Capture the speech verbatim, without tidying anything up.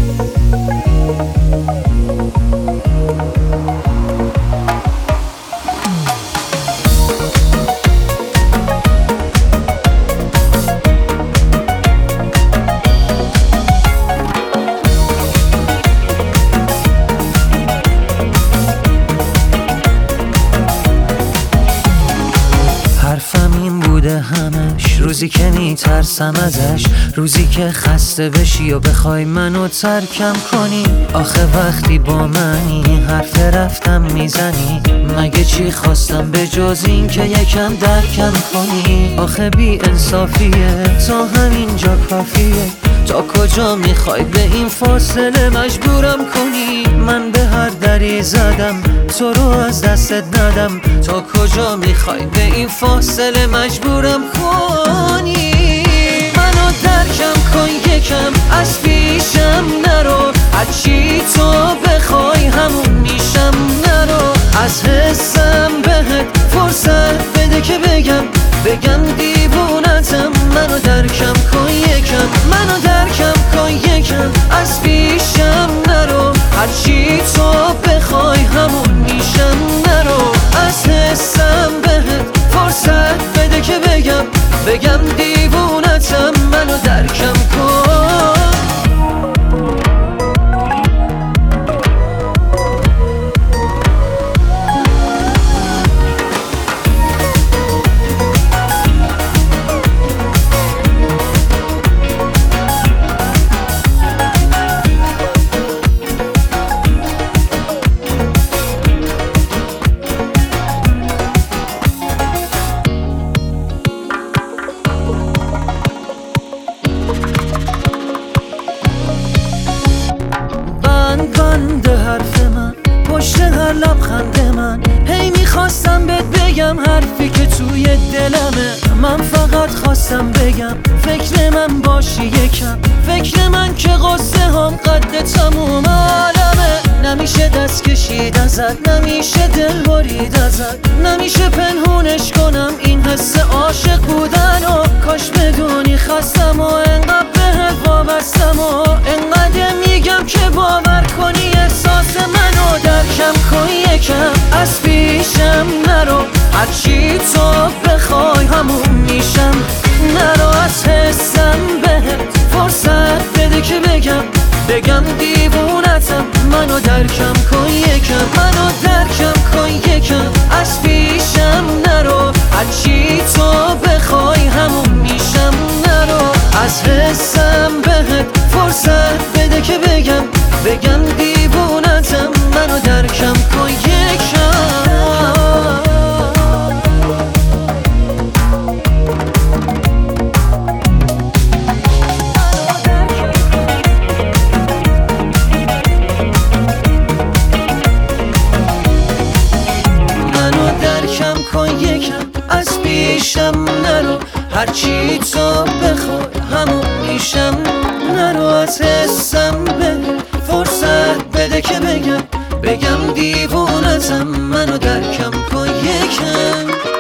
حرفم این بوده همش، روزی که میترسم ازش، روزی که خسته بشی و بخوای منو ترکم کنی. آخه وقتی با منی حرف رفتم میزنی، مگه چی خواستم به جز این که یکم درکم کنی؟ آخه بی انصافیه تا همینجا کافیه، تا کجا میخوای به این فاصله مجبورم کنی؟ من به هر دری زدم تو رو از دستت ندم، تا کجا میخوای به این فاصله مجبورم کنی؟ منو درکم کن یکم، از پیشم نرو، هرچی تو بخوای همون میشم، نرو از حسم بهت فرصت بده که بگم بگم دیوونتم. منو درکم کن یکم، منو درکم کن یکم، از پیشم نرو، هرچی تو بخوای همون میشم، نرو از حسم بهت فرصت بده که بگم بگم دیوونتم. منو درکم کن. بنده حرف من پشت هر لبخند من، هی میخواستم بهت بگم حرفی که توی دلمه. من فقط خواستم بگم فکر من باشی یکم، فکر من که قصه هم قد تموم عالمه. نمیشه دست کشید ازت، نمیشه دل برید ازت، نمیشه پنهونش کنم این حس عاشق بودن و کاش بدونی خستم و انقدر بهت وابستم و انقدر میگم که باور کنی احساس منو. درکم کن یکم، از پیشم نرو، هرچی تو بخوای همون میشم، نرو از حسم بهت فرصت بده که بگم بگم دیوونتم. منو درکم کن یکم، منو درکم کن یکم، از پیشم نرو، هرچی تو بخوای همون میشم، نرو از حسم بهت فرصت بده که بگم بگم دیوونتم. منو درکم کن یکم. کن یکم، از پیشم نرو، هرچی تو بخوای همون میشم، نرو از حسم به فرصت بده که بگم بگم دیوونتم. منو درکم کن یکم.